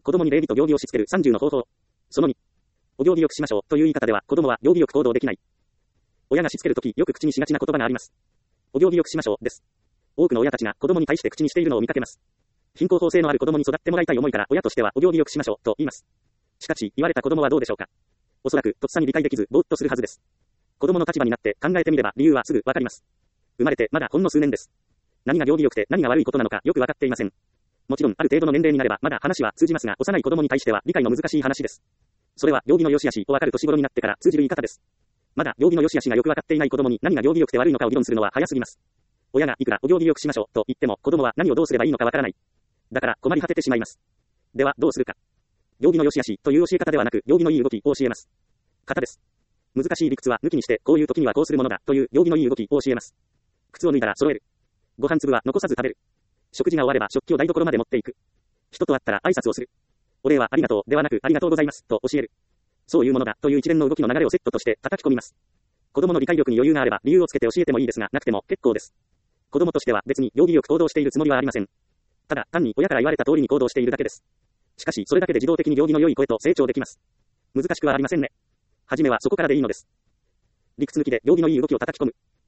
子供に礼儀と行儀をしつける30の方法。その2。お行儀よくしましょうという言い方では子供は行儀よく行動できない。親がしつけるときよく口にしがちな言葉があります。お行儀よくしましょうです。多くの親たちが子供に対して口にしているのを見かけます。貧困法制のある子供に育ってもらいたい思いから親としてはお行儀よくしましょうと言います。しかし言われた子供はどうでしょうか。おそらくとっさに理解できずぼーっとするはずです。子供の立場になって考えてみれば理由はすぐわかります。生まれてまだほんの数年です。何が行儀よくて何が悪いことなのかよくわかっていません。もちろんある程度の年齢になればまだ話は通じますが、幼い子供に対しては理解の難しい話です。それは行儀の良し悪しをわかる年頃になってから通じる言い方です。まだ行儀の良し悪しがよくわかっていない子供に何が行儀よくて悪いのかを議論するのは早すぎます。親がいくらお行儀よくしましょうと言っても子供は何をどうすればいいのかわからない。だから困り果ててしまいます。ではどうするか。行儀の良し悪しという教え方ではなく行儀のいい動きを教えます。型です。難しい理屈は抜きにしてこういう時にはこうするものだという行儀のいい動きを教えます。靴を脱いだら揃える。ご飯粒は残さず食べる。食事が終われば食器を台所まで持っていく。人と会ったら挨拶をする。お礼はありがとうではなくありがとうございますと教える。そういうものだという一連の動きの流れをセットとして叩き込みます。子供の理解力に余裕があれば理由をつけて教えてもいいですが、なくても結構です。子供としては別に行儀よく行動しているつもりはありません。ただ単に親から言われた通りに行動しているだけです。しかしそれだけで自動的に行儀の良い子へと成長できます。難しくはありませんね。はじめはそこからでいいのです。理屈抜きで行儀のいい動きを叩き込む。